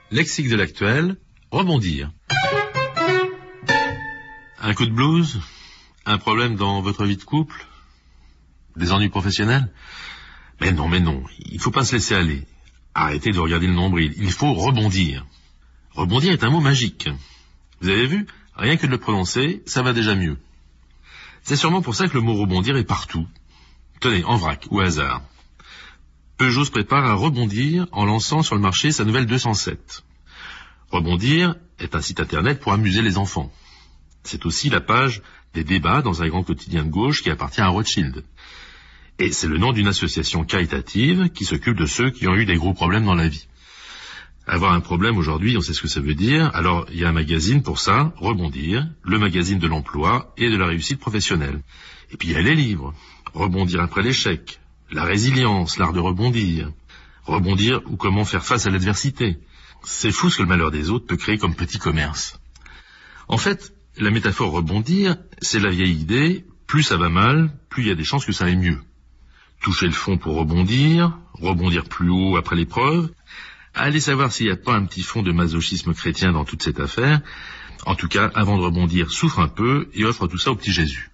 Lexique de l'actuel, rebondir. Un coup de blues? Un problème dans votre vie de couple? Des ennuis professionnels? Mais non, il ne faut pas se laisser aller. Arrêtez de regarder le nombril, il faut rebondir. Rebondir est un mot magique. Vous avez vu? Rien que de le prononcer, ça va déjà mieux. C'est sûrement pour ça que le mot rebondir est partout. Tenez, en vrac, au hasard. Peugeot se prépare à rebondir en lançant sur le marché sa nouvelle 207. Rebondir est un site internet pour amuser les enfants. C'est aussi la page des débats dans un grand quotidien de gauche qui appartient à Rothschild. Et c'est le nom d'une association caritative qui s'occupe de ceux qui ont eu des gros problèmes dans la vie. Avoir un problème aujourd'hui, on sait ce que ça veut dire, alors il y a un magazine pour ça, Rebondir, le magazine de l'emploi et de la réussite professionnelle. Et puis il y a les livres, Rebondir après l'échec, la résilience, l'art de rebondir, rebondir ou comment faire face à l'adversité. C'est fou ce que le malheur des autres peut créer comme petit commerce. En fait, la métaphore rebondir, c'est la vieille idée, plus ça va mal, plus il y a des chances que ça aille mieux. Toucher le fond pour rebondir plus haut après l'épreuve. Allez savoir s'il n'y a pas un petit fond de masochisme chrétien dans toute cette affaire. En tout cas, avant de rebondir, souffre un peu et offre tout ça au petit Jésus.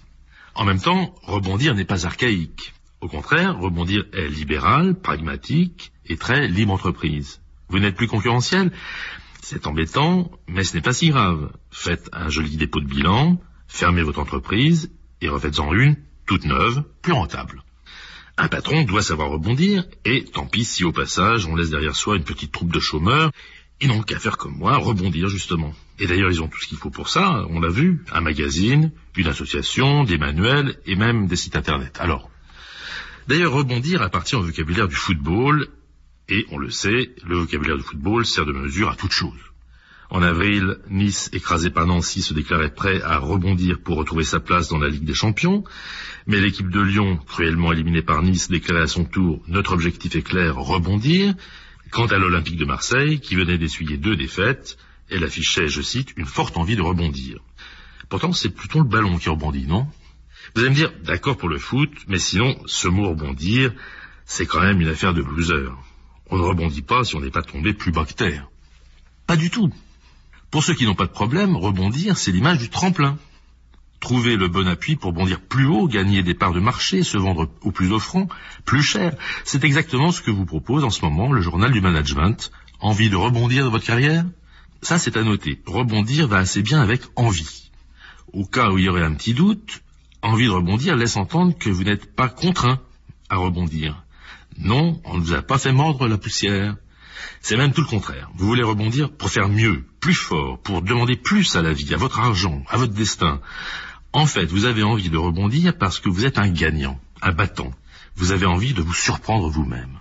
En même temps, rebondir n'est pas archaïque. Au contraire, rebondir est libéral, pragmatique et très libre entreprise. Vous n'êtes plus concurrentiel? C'est embêtant, mais ce n'est pas si grave. Faites un joli dépôt de bilan, fermez votre entreprise et refaites-en une toute neuve, plus rentable. Un patron doit savoir rebondir, et tant pis si au passage on laisse derrière soi une petite troupe de chômeurs, ils n'ont qu'à faire comme moi, rebondir justement. Et d'ailleurs ils ont tout ce qu'il faut pour ça, on l'a vu, un magazine, une association, des manuels et même des sites internet. Alors, d'ailleurs rebondir appartient au vocabulaire du football, et on le sait, le vocabulaire du football sert de mesure à toute chose. En avril, Nice, écrasé par Nancy, se déclarait prêt à rebondir pour retrouver sa place dans la Ligue des Champions. Mais l'équipe de Lyon, cruellement éliminée par Nice, déclarait à son tour « Notre objectif est clair, rebondir ». Quant à l'Olympique de Marseille, qui venait d'essuyer 2 défaites, elle affichait, je cite, une forte envie de rebondir. Pourtant, c'est plutôt le ballon qui rebondit, non? Vous allez me dire, d'accord pour le foot, mais sinon, ce mot rebondir, c'est quand même une affaire de loser. On ne rebondit pas si on n'est pas tombé plus bas que terre. Pas du tout. Pour ceux qui n'ont pas de problème, rebondir, c'est l'image du tremplin. Trouver le bon appui pour bondir plus haut, gagner des parts de marché, se vendre au plus offrant, plus cher. C'est exactement ce que vous propose en ce moment le journal du management. Envie de rebondir dans votre carrière? Ça, c'est à noter. Rebondir va assez bien avec envie. Au cas où il y aurait un petit doute, envie de rebondir laisse entendre que vous n'êtes pas contraint à rebondir. Non, on ne vous a pas fait mordre la poussière. C'est même tout le contraire. Vous voulez rebondir pour faire mieux, plus fort, pour demander plus à la vie, à votre argent, à votre destin. En fait, vous avez envie de rebondir parce que vous êtes un gagnant, un battant. Vous avez envie de vous surprendre vous-même.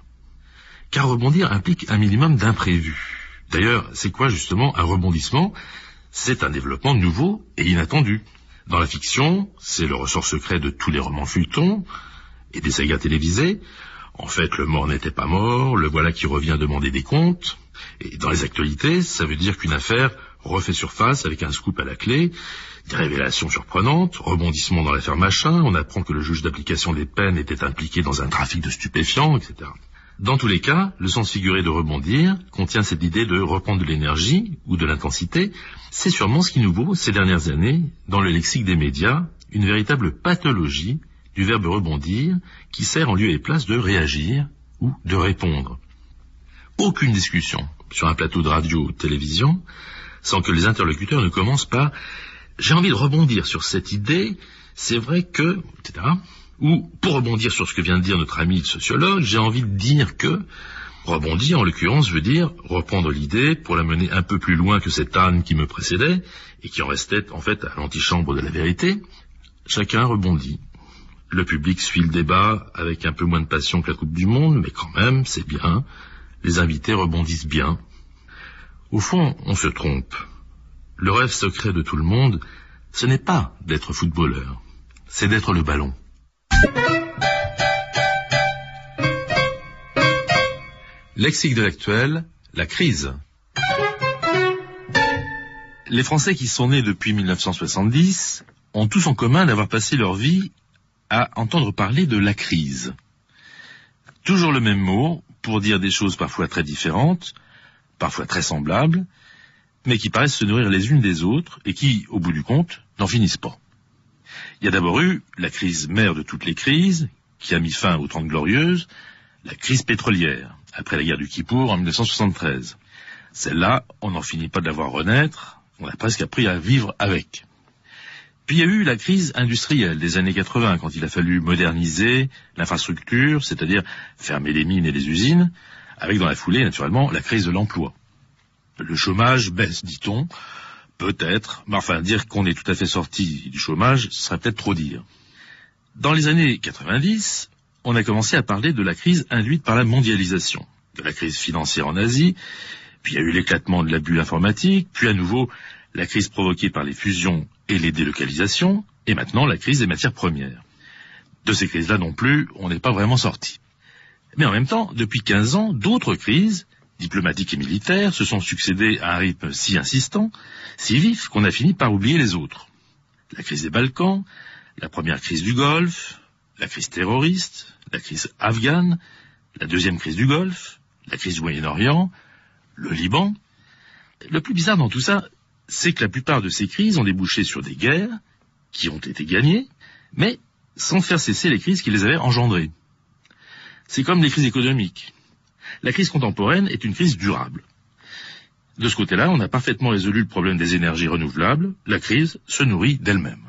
Car rebondir implique un minimum d'imprévu. D'ailleurs, c'est quoi justement un rebondissement? C'est un développement nouveau et inattendu. Dans la fiction, c'est le ressort secret de tous les romans feuilletons et des sagas télévisées. En fait, le mort n'était pas mort, le voilà qui revient demander des comptes. Et dans les actualités, ça veut dire qu'une affaire refait surface avec un scoop à la clé, des révélations surprenantes, rebondissement dans l'affaire machin, on apprend que le juge d'application des peines était impliqué dans un trafic de stupéfiants, etc. Dans tous les cas, le sens figuré de rebondir contient cette idée de reprendre de l'énergie ou de l'intensité. C'est sûrement ce qui nous vaut, ces dernières années, dans le lexique des médias, une véritable pathologie du verbe rebondir, qui sert en lieu et place de réagir ou de répondre. Aucune discussion sur un plateau de radio ou de télévision sans que les interlocuteurs ne commencent par « j'ai envie de rebondir sur cette idée, c'est vrai que… » etc. Ou « pour rebondir sur ce que vient de dire notre ami le sociologue, j'ai envie de dire que… » Rebondir, en l'occurrence, veut dire reprendre l'idée pour la mener un peu plus loin que cette âne qui me précédait et qui en restait en fait à l'antichambre de la vérité. Chacun rebondit. Le public suit le débat avec un peu moins de passion que la Coupe du Monde, mais quand même, c'est bien. Les invités rebondissent bien. Au fond, on se trompe. Le rêve secret de tout le monde, ce n'est pas d'être footballeur, c'est d'être le ballon. Lexique de l'actuel, la crise. Les Français qui sont nés depuis 1970 ont tous en commun d'avoir passé leur vie à entendre parler de la crise. Toujours le même mot, pour dire des choses parfois très différentes. parfois très semblables, mais qui paraissent se nourrir les unes des autres et qui, au bout du compte, n'en finissent pas. Il y a d'abord eu la crise mère de toutes les crises, qui a mis fin aux 30 Glorieuses, la crise pétrolière, après la guerre du Kippour en 1973. Celle-là, on n'en finit pas de la voir renaître, on a presque appris à vivre avec. Puis il y a eu la crise industrielle des années 80, quand il a fallu moderniser l'infrastructure, c'est-à-dire fermer les mines et les usines, avec dans la foulée, naturellement, la crise de l'emploi. Le chômage baisse, dit-on, peut-être, mais enfin, dire qu'on est tout à fait sorti du chômage, ce serait peut-être trop dire. Dans les années 90, on a commencé à parler de la crise induite par la mondialisation, de la crise financière en Asie, puis il y a eu l'éclatement de la bulle informatique, puis à nouveau la crise provoquée par les fusions et les délocalisations, et maintenant la crise des matières premières. De ces crises-là non plus, on n'est pas vraiment sorti. Mais en même temps, depuis 15 ans, d'autres crises, diplomatiques et militaires, se sont succédées à un rythme si insistant, si vif, qu'on a fini par oublier les autres. La crise des Balkans, la première crise du Golfe, la crise terroriste, la crise afghane, la deuxième crise du Golfe, la crise du Moyen-Orient, le Liban. Le plus bizarre dans tout ça, c'est que la plupart de ces crises ont débouché sur des guerres qui ont été gagnées, mais sans faire cesser les crises qui les avaient engendrées. C'est comme les crises économiques. La crise contemporaine est une crise durable. De ce côté-là, on a parfaitement résolu le problème des énergies renouvelables. La crise se nourrit d'elle-même.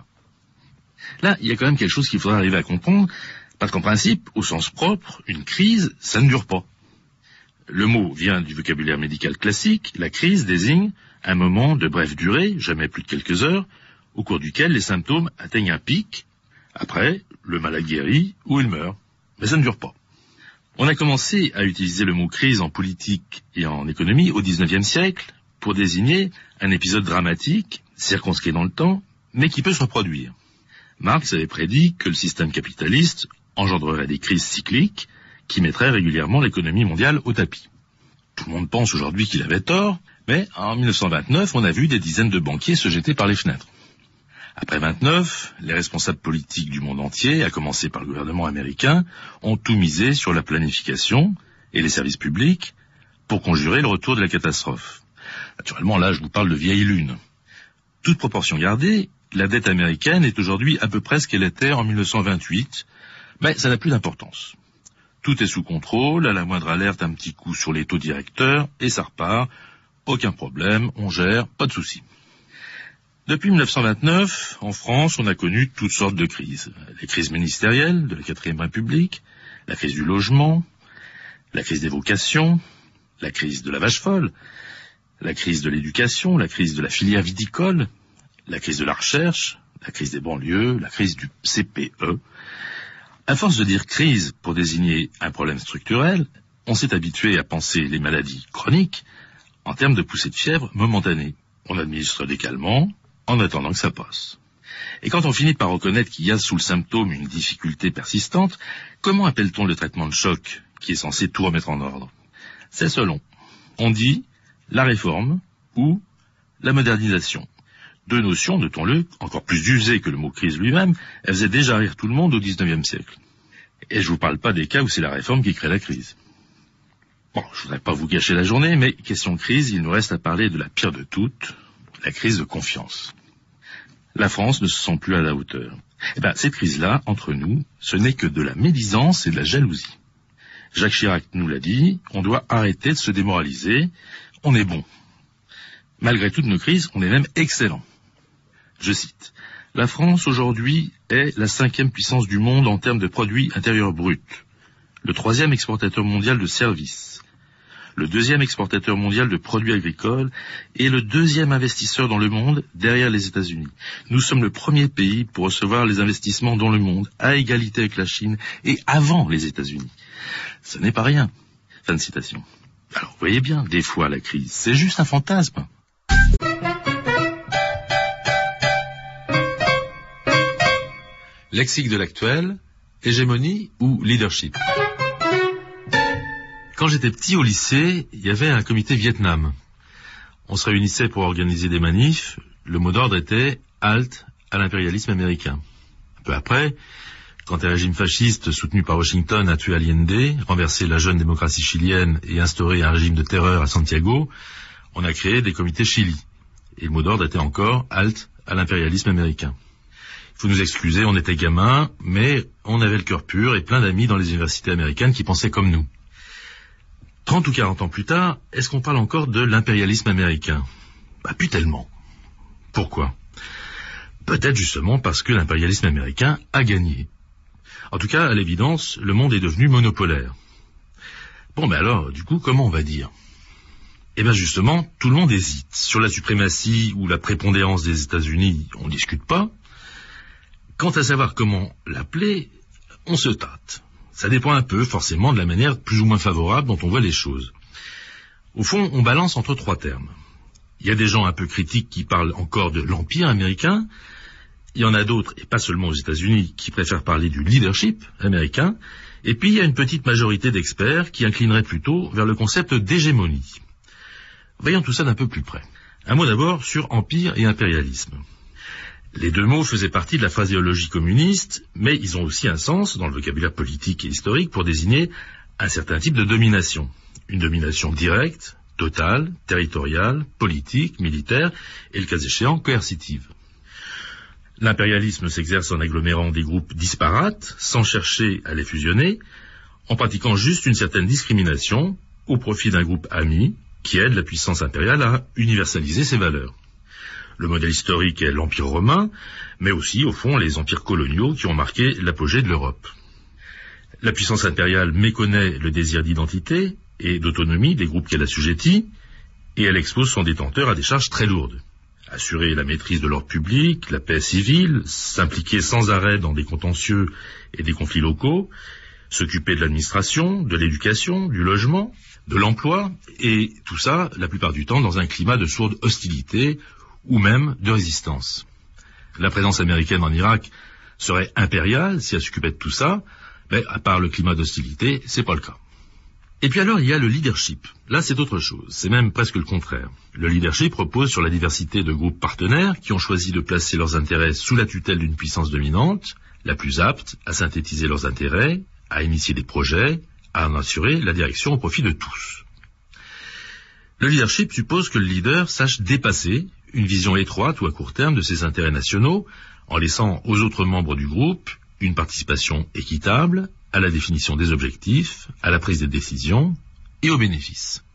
Là, il y a quand même quelque chose qu'il faudra arriver à comprendre, parce qu'en principe, au sens propre, une crise, ça ne dure pas. Le mot vient du vocabulaire médical classique. La crise désigne un moment de brève durée, jamais plus de quelques heures, au cours duquel les symptômes atteignent un pic. Après, le malade guérit ou il meurt. Mais ça ne dure pas. On a commencé à utiliser le mot crise en politique et en économie au XIXe siècle pour désigner un épisode dramatique, circonscrit dans le temps, mais qui peut se reproduire. Marx avait prédit que le système capitaliste engendrerait des crises cycliques qui mettraient régulièrement l'économie mondiale au tapis. Tout le monde pense aujourd'hui qu'il avait tort, mais en 1929, on a vu des dizaines de banquiers se jeter par les fenêtres. Après 29, les responsables politiques du monde entier, à commencer par le gouvernement américain, ont tout misé sur la planification et les services publics pour conjurer le retour de la catastrophe. Naturellement, là, je vous parle de vieille lune. Toute proportion gardée, la dette américaine est aujourd'hui à peu près ce qu'elle était en 1928, mais ça n'a plus d'importance. Tout est sous contrôle, à la moindre alerte, un petit coup sur les taux directeurs, et ça repart. Aucun problème, on gère, pas de souci. Depuis 1929, en France, on a connu toutes sortes de crises. Les crises ministérielles de la 4e République, la crise du logement, la crise des vocations, la crise de la vache folle, la crise de l'éducation, la crise de la filière viticole, la crise de la recherche, la crise des banlieues, la crise du CPE. À force de dire crise pour désigner un problème structurel, on s'est habitué à penser les maladies chroniques en termes de poussée de fièvre momentanée. On administre des calmants en attendant que ça passe. Et quand on finit par reconnaître qu'il y a sous le symptôme une difficulté persistante, comment appelle-t-on le traitement de choc qui est censé tout remettre en ordre? C'est selon. On dit la réforme ou la modernisation. Deux notions, notons-le, encore plus usées que le mot crise lui-même, elles faisaient déjà rire tout le monde au XIXe siècle. Et je vous parle pas des cas où c'est la réforme qui crée la crise. Bon, je voudrais pas vous gâcher la journée, mais question crise, il nous reste à parler de la pire de toutes, la crise de confiance. La France ne se sent plus à la hauteur. Eh ben, cette crise-là, entre nous, ce n'est que de la médisance et de la jalousie. Jacques Chirac nous l'a dit, on doit arrêter de se démoraliser, on est bon. Malgré toutes nos crises, on est même excellent. Je cite, « La France aujourd'hui est la 5e puissance du monde en termes de produit intérieur brut, le 3e exportateur mondial de services, le 2e exportateur mondial de produits agricoles et le 2e investisseur dans le monde derrière les États-Unis. Nous sommes le premier pays pour recevoir les investissements dans le monde, à égalité avec la Chine et avant les États-Unis. Ce n'est pas rien. » Fin de citation. Alors, vous voyez bien, des fois la crise, c'est juste un fantasme. Lexique de l'actuel, hégémonie ou leadership. Quand j'étais petit au lycée, il y avait un comité Vietnam. On se réunissait pour organiser des manifs. Le mot d'ordre était « Halte à l'impérialisme américain ». Un peu après, Quand un régime fasciste soutenu par Washington a tué Allende, renversé la jeune démocratie chilienne et instauré un régime de terreur à Santiago, on a créé des comités Chili. Et le mot d'ordre était encore « halte à l'impérialisme américain ». Il faut nous excuser, on était gamins, mais on avait le cœur pur et plein d'amis dans les universités américaines qui pensaient comme nous. 30 ou 40 ans plus tard, est-ce qu'on parle encore de l'impérialisme américain? Plus tellement. Pourquoi? Peut-être justement parce que l'impérialisme américain a gagné. En tout cas, à l'évidence, le monde est devenu monopolaire. Alors, du coup, comment on va dire? Justement, tout le monde hésite. Sur la suprématie ou la prépondérance des États-Unis, on ne discute pas. Quant à savoir comment l'appeler, on se tâte. Ça dépend un peu, forcément, de la manière plus ou moins favorable dont on voit les choses. Au fond, on balance entre 3 termes. Il y a des gens un peu critiques qui parlent encore de l'Empire américain. Il y en a d'autres, et pas seulement aux États-Unis, qui préfèrent parler du leadership américain. Et puis, il y a une petite majorité d'experts qui inclineraient plutôt vers le concept d'hégémonie. Voyons tout ça d'un peu plus près. Un mot d'abord sur empire et impérialisme. Les 2 mots faisaient partie de la phraséologie communiste, mais ils ont aussi un sens dans le vocabulaire politique et historique pour désigner un certain type de domination. Une domination directe, totale, territoriale, politique, militaire et, le cas échéant, coercitive. L'impérialisme s'exerce en agglomérant des groupes disparates, sans chercher à les fusionner, en pratiquant juste une certaine discrimination au profit d'un groupe ami qui aide la puissance impériale à universaliser ses valeurs. Le modèle historique est l'Empire romain, mais aussi, au fond, les empires coloniaux qui ont marqué l'apogée de l'Europe. La puissance impériale méconnaît le désir d'identité et d'autonomie des groupes qu'elle assujettit, et elle expose son détenteur à des charges très lourdes. Assurer la maîtrise de l'ordre public, la paix civile, s'impliquer sans arrêt dans des contentieux et des conflits locaux, s'occuper de l'administration, de l'éducation, du logement, de l'emploi, et tout ça, la plupart du temps, dans un climat de sourde hostilité ou même de résistance. La présence américaine en Irak serait impériale si elle s'occupait de tout ça, mais à part le climat d'hostilité, c'est pas le cas. Et puis alors, il y a le leadership. Là, c'est autre chose. C'est même presque le contraire. Le leadership repose sur la diversité de groupes partenaires qui ont choisi de placer leurs intérêts sous la tutelle d'une puissance dominante, la plus apte à synthétiser leurs intérêts, à initier des projets, à en assurer la direction au profit de tous. Le leadership suppose que le leader sache dépasser une vision étroite ou à court terme de ses intérêts nationaux, en laissant aux autres membres du groupe une participation équitable à la définition des objectifs, à la prise des décisions et aux bénéfices.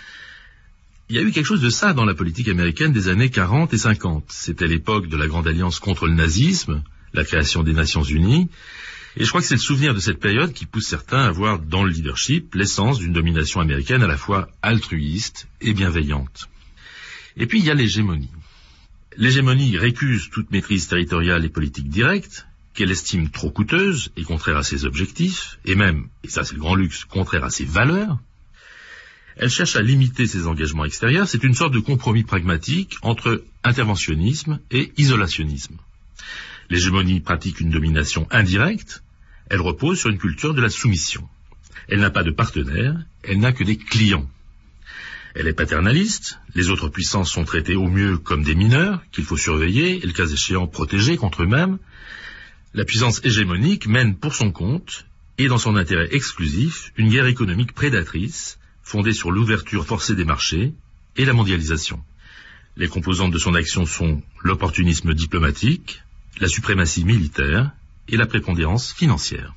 Il y a eu quelque chose de ça dans la politique américaine des années 40 et 50. C'était l'époque de la Grande Alliance contre le nazisme, la création des Nations Unies, et je crois que c'est le souvenir de cette période qui pousse certains à voir dans le leadership l'essence d'une domination américaine à la fois altruiste et bienveillante. Et puis il y a l'hégémonie. L'hégémonie récuse toute maîtrise territoriale et politique directe, qu'elle estime trop coûteuse et contraire à ses objectifs, et même, et ça c'est le grand luxe, contraire à ses valeurs. Elle cherche à limiter ses engagements extérieurs, c'est une sorte de compromis pragmatique entre interventionnisme et isolationnisme. L'hégémonie pratique une domination indirecte, elle repose sur une culture de la soumission. Elle n'a pas de partenaires, elle n'a que des clients. Elle est paternaliste, les autres puissances sont traitées au mieux comme des mineurs, qu'il faut surveiller et le cas échéant protéger contre eux-mêmes. La puissance hégémonique mène pour son compte, et dans son intérêt exclusif, une guerre économique prédatrice, fondée sur l'ouverture forcée des marchés et la mondialisation. Les composantes de son action sont l'opportunisme diplomatique, la suprématie militaire et la prépondérance financière.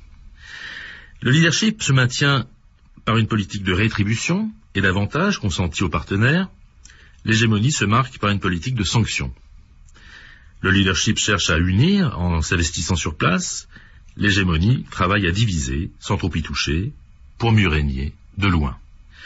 Le leadership se maintient par une politique de rétribution et d'avantages consentis aux partenaires. L'hégémonie se marque par une politique de sanctions. Le leadership cherche à unir en s'investissant sur place. L'hégémonie travaille à diviser, sans trop y toucher, pour mieux régner de loin.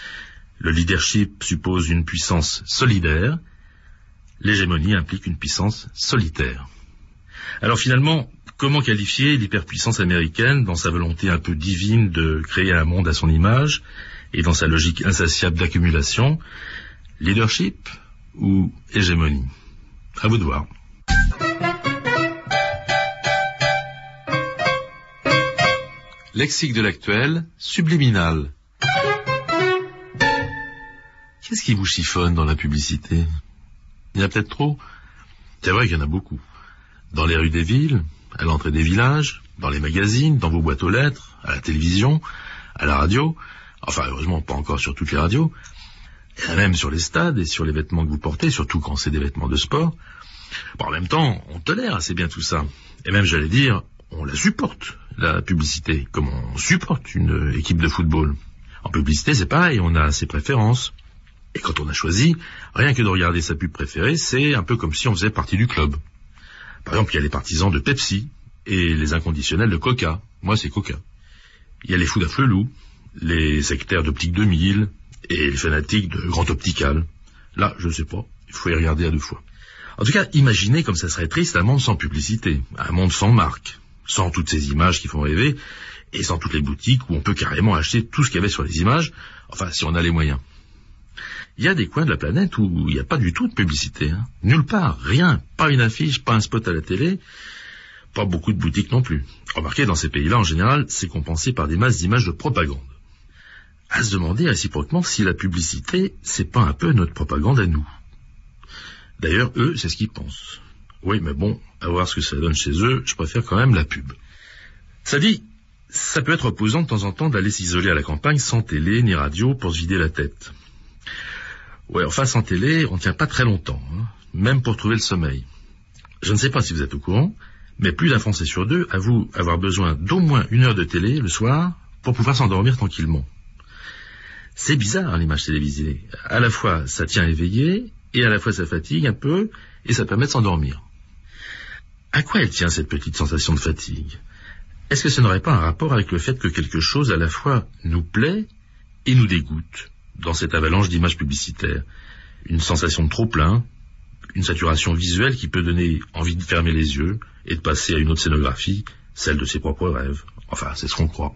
Le leadership suppose une puissance solidaire. L'hégémonie implique une puissance solitaire. Alors finalement, comment qualifier l'hyperpuissance américaine dans sa volonté un peu divine de créer un monde à son image et dans sa logique insatiable d'accumulation? Leadership ou hégémonie? À vous de voir. Lexique de l'actuel, subliminal. Qu'est-ce qui vous chiffonne dans la publicité? Il y en a peut-être trop. C'est vrai qu'il y en a beaucoup. Dans les rues des villes, à l'entrée des villages, dans les magazines, dans vos boîtes aux lettres, à la télévision, à la radio, enfin heureusement pas encore sur toutes les radios, et même sur les stades et sur les vêtements que vous portez, surtout quand c'est des vêtements de sport. Bon, en même temps, on tolère assez bien tout ça. Et même, j'allais dire, on la supporte, la publicité, comme on supporte une équipe de football. En publicité, c'est pareil, on a ses préférences. Et quand on a choisi, rien que de regarder sa pub préférée, c'est un peu comme si on faisait partie du club. Par exemple, il y a les partisans de Pepsi et les inconditionnels de Coca. Moi, c'est Coca. Il y a les fous d'Afflelou, les sectaires d'Optique 2000 et les fanatiques de Grand Optical. Là, je ne sais pas, il faut y regarder à deux fois. En tout cas, imaginez comme ça serait triste un monde sans publicité, un monde sans marque, sans toutes ces images qui font rêver, et sans toutes les boutiques où on peut carrément acheter tout ce qu'il y avait sur les images, enfin, si on a les moyens. Il y a des coins de la planète où il n'y a pas du tout de publicité. Nulle part, rien, pas une affiche, pas un spot à la télé, pas beaucoup de boutiques non plus. Remarquez, dans ces pays-là, en général, c'est compensé par des masses d'images de propagande. À se demander réciproquement si la publicité, c'est pas un peu notre propagande à nous. D'ailleurs, eux, c'est ce qu'ils pensent. Oui, mais bon, à voir ce que ça donne chez eux, je préfère quand même la pub. Ça dit, ça peut être reposant de temps en temps d'aller s'isoler à la campagne sans télé ni radio pour se vider la tête. Ouais, enfin, sans télé, on ne tient pas très longtemps, même pour trouver le sommeil. Je ne sais pas si vous êtes au courant, mais plus d'un Français sur deux avoue avoir besoin d'au moins 1 heure de télé le soir pour pouvoir s'endormir tranquillement. C'est bizarre, l'image télévisée. À la fois, ça tient éveillé, et à la fois, ça fatigue un peu, et ça permet de s'endormir. À quoi elle tient, cette petite sensation de fatigue? Est-ce que ce n'aurait pas un rapport avec le fait que quelque chose à la fois nous plaît et nous dégoûte dans cette avalanche d'images publicitaires? Une sensation de trop-plein, une saturation visuelle qui peut donner envie de fermer les yeux et de passer à une autre scénographie, celle de ses propres rêves. Enfin, c'est ce qu'on croit.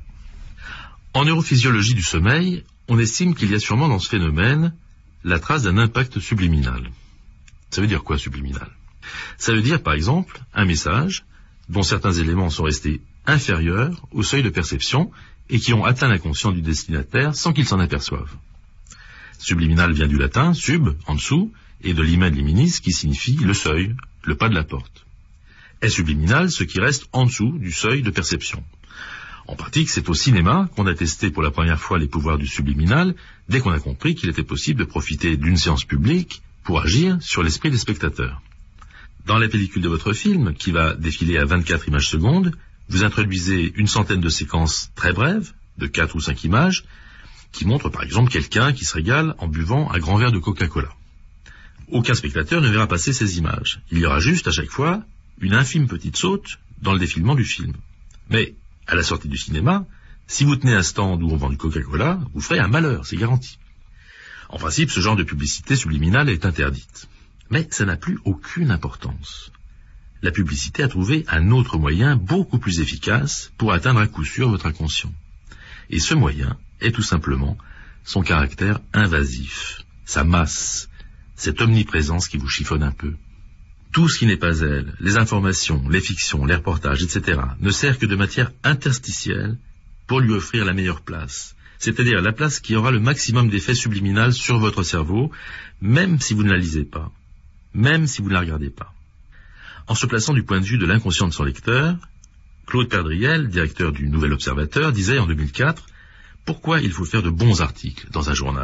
En neurophysiologie du sommeil, on estime qu'il y a sûrement dans ce phénomène la trace d'un impact subliminal. Ça veut dire quoi, subliminal? Ça veut dire, par exemple, un message dont certains éléments sont restés inférieurs au seuil de perception et qui ont atteint l'inconscient du destinataire sans qu'il s'en aperçoive. Subliminal vient du latin sub, en dessous, et de limen liminis, qui signifie le seuil, le pas de la porte. Est subliminal ce qui reste en dessous du seuil de perception. En pratique, c'est au cinéma qu'on a testé pour la première fois les pouvoirs du subliminal, dès qu'on a compris qu'il était possible de profiter d'une séance publique pour agir sur l'esprit des spectateurs. Dans la pellicule de votre film, qui va défiler à 24 images secondes, vous introduisez une centaine de séquences très brèves, de 4 ou 5 images, qui montrent par exemple quelqu'un qui se régale en buvant un grand verre de Coca-Cola. Aucun spectateur ne verra passer ces images. Il y aura juste à chaque fois une infime petite saute dans le défilement du film. Mais à la sortie du cinéma, si vous tenez un stand où on vend du Coca-Cola, vous ferez un malheur, c'est garanti. En principe, ce genre de publicité subliminale est interdite. Mais ça n'a plus aucune importance. La publicité a trouvé un autre moyen beaucoup plus efficace pour atteindre à coup sûr votre inconscient. Et ce moyen est tout simplement son caractère invasif, sa masse, cette omniprésence qui vous chiffonne un peu. Tout ce qui n'est pas elle, les informations, les fictions, les reportages, etc., ne sert que de matière interstitielle pour lui offrir la meilleure place, c'est-à-dire la place qui aura le maximum d'effet subliminal sur votre cerveau, même si vous ne la lisez pas, même si vous ne la regardez pas. En se plaçant du point de vue de l'inconscient de son lecteur, Claude Perdriel, directeur du Nouvel Observateur, disait en 2004 « Pourquoi il faut faire de bons articles dans un journal ?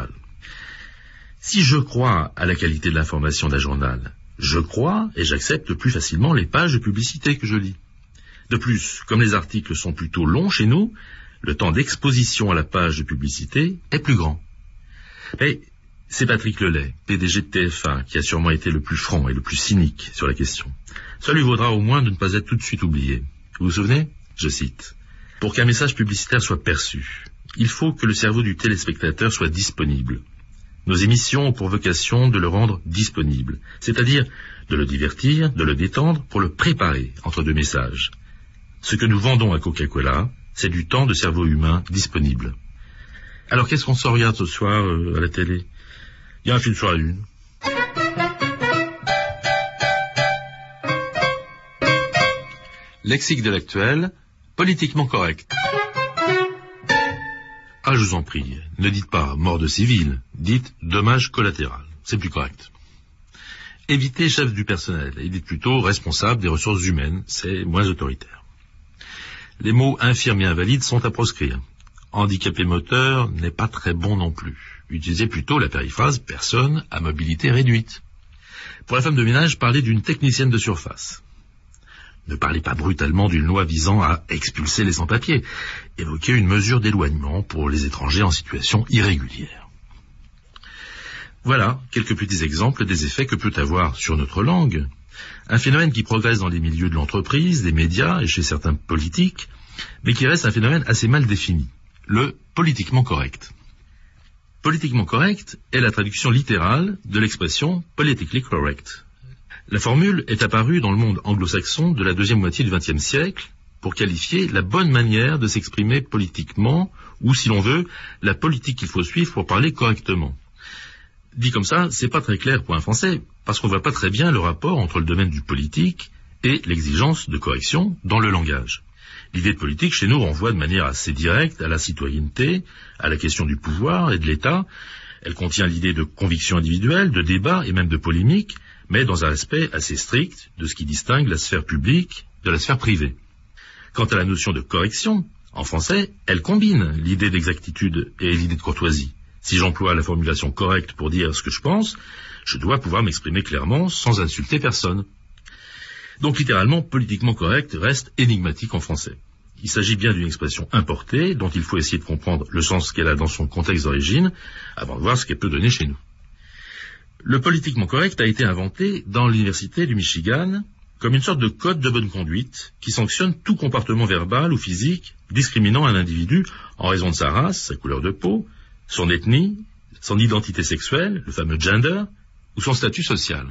Si je crois à la qualité de l'information d'un journal, je crois et j'accepte plus facilement les pages de publicité que je lis. De plus, comme les articles sont plutôt longs chez nous, le temps d'exposition à la page de publicité est plus grand. Mais c'est Patrick Lelay, PDG de TF1, qui a sûrement été le plus franc et le plus cynique sur la question. Ça lui vaudra au moins de ne pas être tout de suite oublié. Vous vous souvenez ? Je cite. « Pour qu'un message publicitaire soit perçu, il faut que le cerveau du téléspectateur soit disponible. Nos émissions ont pour vocation de le rendre disponible, c'est-à-dire de le divertir, de le détendre, pour le préparer entre deux messages. Ce que nous vendons à Coca-Cola, c'est du temps de cerveau humain disponible. Alors qu'est-ce qu'on se regarde ce soir à la télé ? Il y a un film sur la Lune. » Lexique de l'actuel, politiquement correct. Ah, je vous en prie, ne dites pas mort de civil, dites dommage collatéral, c'est plus correct. Évitez chef du personnel, et dites plutôt responsable des ressources humaines, c'est moins autoritaire. Les mots infirme et invalide sont à proscrire. Handicapé moteur n'est pas très bon non plus. Utilisez plutôt la périphrase personne à mobilité réduite. Pour la femme de ménage, parlez d'une technicienne de surface. Ne parlez pas brutalement d'une loi visant à expulser les sans-papiers. Évoquez une mesure d'éloignement pour les étrangers en situation irrégulière. Voilà quelques petits exemples des effets que peut avoir sur notre langue un phénomène qui progresse dans les milieux de l'entreprise, des médias et chez certains politiques, mais qui reste un phénomène assez mal défini, le politiquement correct. Politiquement correct est la traduction littérale de l'expression politically correct. La formule est apparue dans le monde anglo-saxon de la deuxième moitié du XXe siècle pour qualifier la bonne manière de s'exprimer politiquement, ou si l'on veut, la politique qu'il faut suivre pour parler correctement. Dit comme ça, c'est pas très clair pour un Français, parce qu'on voit pas très bien le rapport entre le domaine du politique et l'exigence de correction dans le langage. L'idée de politique, chez nous, renvoie de manière assez directe à la citoyenneté, à la question du pouvoir et de l'État. Elle contient l'idée de conviction individuelle, de débat et même de polémique, mais dans un aspect assez strict de ce qui distingue la sphère publique de la sphère privée. Quant à la notion de correction, en français, elle combine l'idée d'exactitude et l'idée de courtoisie. Si j'emploie la formulation correcte pour dire ce que je pense, je dois pouvoir m'exprimer clairement sans insulter personne. Donc littéralement, politiquement correct reste énigmatique en français. Il s'agit bien d'une expression importée dont il faut essayer de comprendre le sens qu'elle a dans son contexte d'origine avant de voir ce qu'elle peut donner chez nous. Le politiquement correct a été inventé dans l'université du Michigan comme une sorte de code de bonne conduite qui sanctionne tout comportement verbal ou physique discriminant un individu en raison de sa race, sa couleur de peau, son ethnie, son identité sexuelle, le fameux gender, ou son statut social.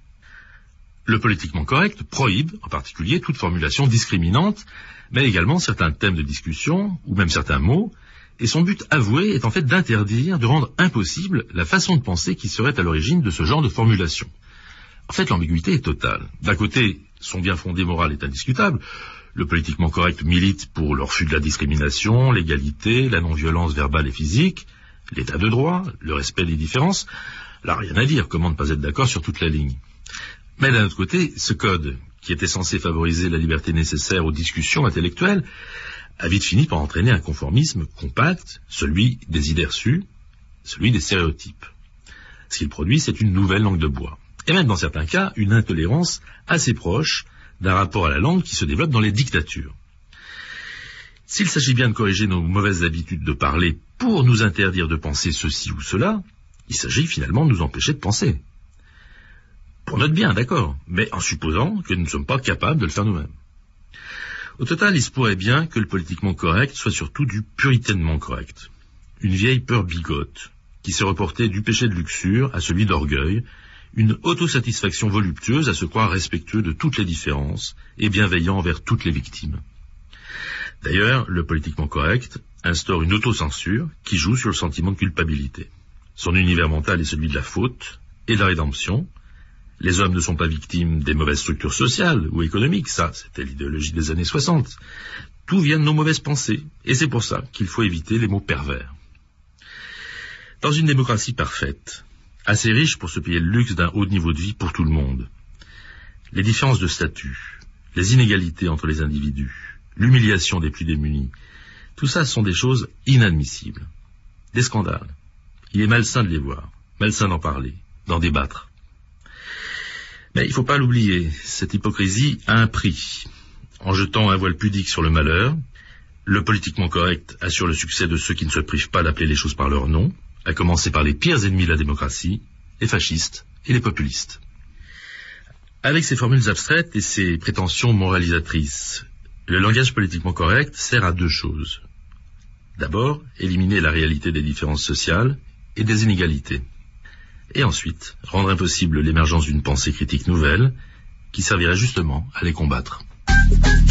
Le politiquement correct prohibe, en particulier, toute formulation discriminante, mais également certains thèmes de discussion, ou même certains mots, et son but avoué est en fait d'interdire, de rendre impossible la façon de penser qui serait à l'origine de ce genre de formulation. En fait, l'ambiguïté est totale. D'un côté, son bien fondé moral est indiscutable. Le politiquement correct milite pour le refus de la discrimination, l'égalité, la non-violence verbale et physique, l'état de droit, le respect des différences. Là, rien à dire, comment ne pas être d'accord sur toute la ligne. Mais d'un autre côté, ce code, qui était censé favoriser la liberté nécessaire aux discussions intellectuelles, a vite fini par entraîner un conformisme compact, celui des idées reçues, celui des stéréotypes. Ce qu'il produit, c'est une nouvelle langue de bois. Et même dans certains cas, une intolérance assez proche d'un rapport à la langue qui se développe dans les dictatures. S'il s'agit bien de corriger nos mauvaises habitudes de parler pour nous interdire de penser ceci ou cela, il s'agit finalement de nous empêcher de penser. Pour notre bien, d'accord, mais en supposant que nous ne sommes pas capables de le faire nous-mêmes. Au total, il se pourrait bien que le politiquement correct soit surtout du puritainement correct. Une vieille peur bigote qui s'est reportée du péché de luxure à celui d'orgueil, une autosatisfaction voluptueuse à se croire respectueux de toutes les différences et bienveillant envers toutes les victimes. D'ailleurs, le politiquement correct instaure une autocensure qui joue sur le sentiment de culpabilité. Son univers mental est celui de la faute et de la rédemption. Les hommes ne sont pas victimes des mauvaises structures sociales ou économiques, ça, c'était l'idéologie des années 60. Tout vient de nos mauvaises pensées, et c'est pour ça qu'il faut éviter les mots pervers. Dans une démocratie parfaite, assez riche pour se payer le luxe d'un haut niveau de vie pour tout le monde, les différences de statut, les inégalités entre les individus, l'humiliation des plus démunis, tout ça sont des choses inadmissibles, des scandales. Il est malsain de les voir, malsain d'en parler, d'en débattre. Mais il ne faut pas l'oublier, cette hypocrisie a un prix. En jetant un voile pudique sur le malheur, le politiquement correct assure le succès de ceux qui ne se privent pas d'appeler les choses par leur nom, à commencer par les pires ennemis de la démocratie, les fascistes et les populistes. Avec ses formules abstraites et ses prétentions moralisatrices, le langage politiquement correct sert à deux choses. D'abord, éliminer la réalité des différences sociales et des inégalités. Et ensuite, rendre impossible l'émergence d'une pensée critique nouvelle qui servirait justement à les combattre.